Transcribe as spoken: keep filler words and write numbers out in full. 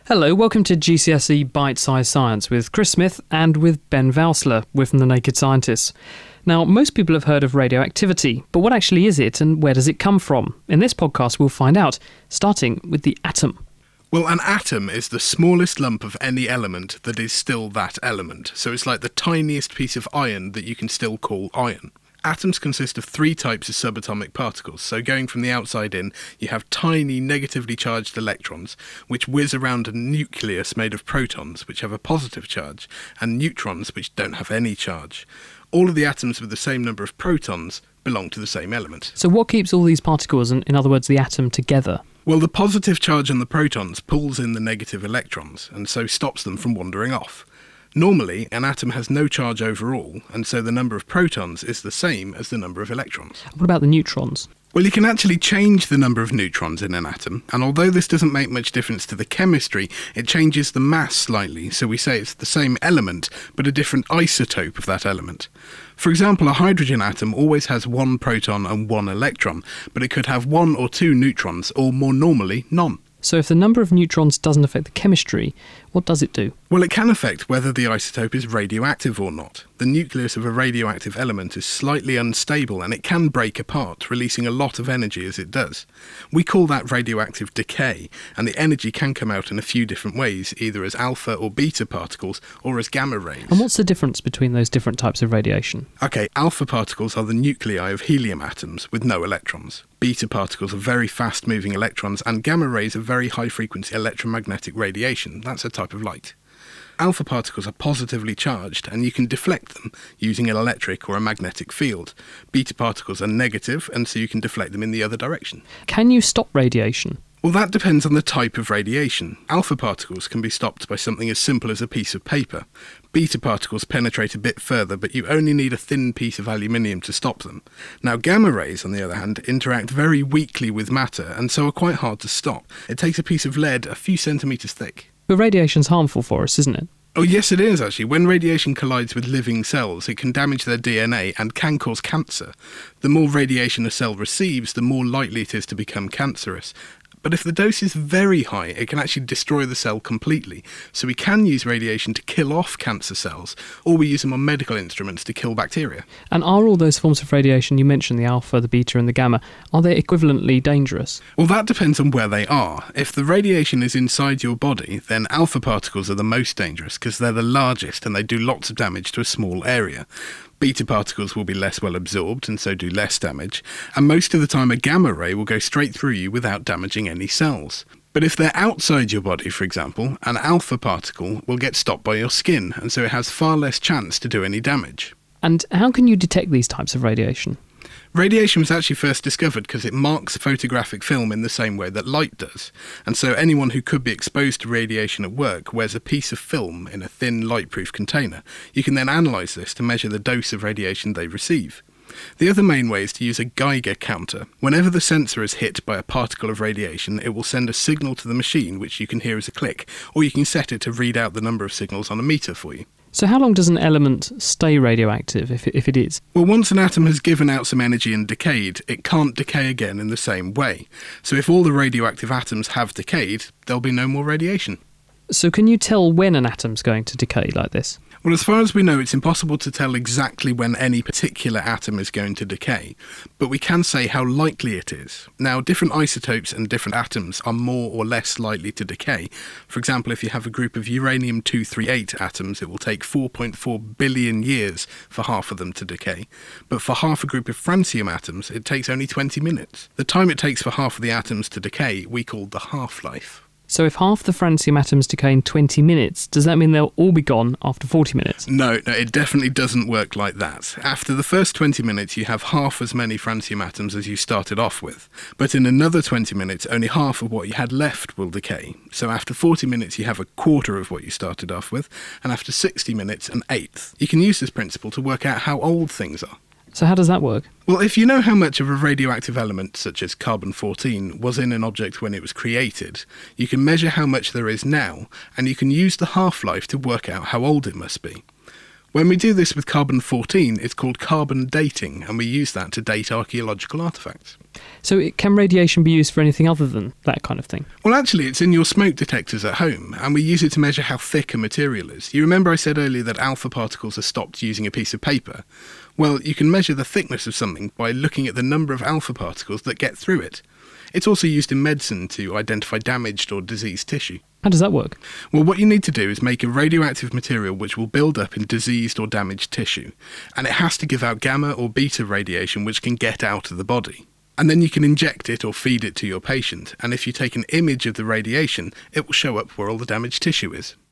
Hello, welcome to G C S E Bite Size Science with Chris Smith and with Ben Valsler. We're from The Naked Scientists. Now, most people have heard of radioactivity, but what actually is it and where does it come from? In this podcast, we'll find out, starting with the atom. Well, an atom is the smallest lump of any element that is still that element. So it's like the tiniest piece of iron that you can still call iron. Atoms consist of three types of subatomic particles. So going from the outside in, you have tiny negatively charged electrons, which whiz around a nucleus made of protons, which have a positive charge, and neutrons, which don't have any charge. All of the atoms with the same number of protons belong to the same element. So what keeps all these particles, and in other words, the atom, together? Well, the positive charge on the protons pulls in the negative electrons, and so stops them from wandering off. Normally, an atom has no charge overall, and so the number of protons is the same as the number of electrons. What about the neutrons? Well, you can actually change the number of neutrons in an atom, and although this doesn't make much difference to the chemistry, it changes the mass slightly, so we say it's the same element, but a different isotope of that element. For example, a hydrogen atom always has one proton and one electron, but it could have one or two neutrons, or more normally, none. So if the number of neutrons doesn't affect the chemistry, what does it do? Well, it can affect whether the isotope is radioactive or not. The nucleus of a radioactive element is slightly unstable and it can break apart, releasing a lot of energy as it does. We call that radioactive decay, and the energy can come out in a few different ways, either as alpha or beta particles or as gamma rays. And what's the difference between those different types of radiation? Okay, alpha particles are the nuclei of helium atoms with no electrons. Beta particles are very fast-moving electrons, and gamma rays are very high-frequency electromagnetic radiation. That's a type of light. Alpha particles are positively charged, and you can deflect them using an electric or a magnetic field. Beta particles are negative, and so you can deflect them in the other direction. Can you stop radiation? Well, that depends on the type of radiation. Alpha particles can be stopped by something as simple as a piece of paper. Beta particles penetrate a bit further, but you only need a thin piece of aluminium to stop them. Now, gamma rays, on the other hand, interact very weakly with matter, and so are quite hard to stop. It takes a piece of lead a few centimetres thick. But radiation's harmful for us, isn't it? Oh yes, it is actually. When radiation collides with living cells, it can damage their D N A and can cause cancer. The more radiation a cell receives, the more likely it is to become cancerous. But if the dose is very high, it can actually destroy the cell completely. So we can use radiation to kill off cancer cells, or we use them on medical instruments to kill bacteria. And are all those forms of radiation, you mentioned the alpha, the beta and the gamma, are they equivalently dangerous? Well, that depends on where they are. If the radiation is inside your body, then alpha particles are the most dangerous because they're the largest and they do lots of damage to a small area. Beta particles will be less well absorbed and so do less damage, and most of the time a gamma ray will go straight through you without damaging any cells. But if they're outside your body, for example, an alpha particle will get stopped by your skin, and so it has far less chance to do any damage. And how can you detect these types of radiation? Radiation was actually first discovered because it marks photographic film in the same way that light does. And so anyone who could be exposed to radiation at work wears a piece of film in a thin light-proof container. You can then analyse this to measure the dose of radiation they receive. The other main way is to use a Geiger counter. Whenever the sensor is hit by a particle of radiation, it will send a signal to the machine which you can hear as a click, or you can set it to read out the number of signals on a meter for you. So how long does an element stay radioactive, if it, if it is? Well, once an atom has given out some energy and decayed, it can't decay again in the same way. So if all the radioactive atoms have decayed, there'll be no more radiation. So can you tell when an atom's going to decay like this? Well, as far as we know, it's impossible to tell exactly when any particular atom is going to decay, but we can say how likely it is. Now, different isotopes and different atoms are more or less likely to decay. For example, if you have a group of uranium two thirty-eight atoms, it will take four point four billion years for half of them to decay. But for half a group of francium atoms, it takes only twenty minutes. The time it takes for half of the atoms to decay, we call the half-life. So if half the francium atoms decay in twenty minutes, does that mean they'll all be gone after forty minutes? No, no, it definitely doesn't work like that. After the first twenty minutes, you have half as many francium atoms as you started off with. But in another twenty minutes, only half of what you had left will decay. So after forty minutes, you have a quarter of what you started off with, and after sixty minutes, an eighth. You can use this principle to work out how old things are. So how does that work? Well, if you know how much of a radioactive element, such as carbon fourteen, was in an object when it was created, you can measure how much there is now, and you can use the half-life to work out how old it must be. When we do this with carbon fourteen, it's called carbon dating, and we use that to date archaeological artefacts. So it, can radiation be used for anything other than that kind of thing? Well, actually, it's in your smoke detectors at home, and we use it to measure how thick a material is. You remember I said earlier that alpha particles are stopped using a piece of paper? Well, you can measure the thickness of something by looking at the number of alpha particles that get through it. It's also used in medicine to identify damaged or diseased tissue. How does that work? Well, what you need to do is make a radioactive material which will build up in diseased or damaged tissue, and it has to give out gamma or beta radiation which can get out of the body. And then you can inject it or feed it to your patient, and if you take an image of the radiation, it will show up where all the damaged tissue is.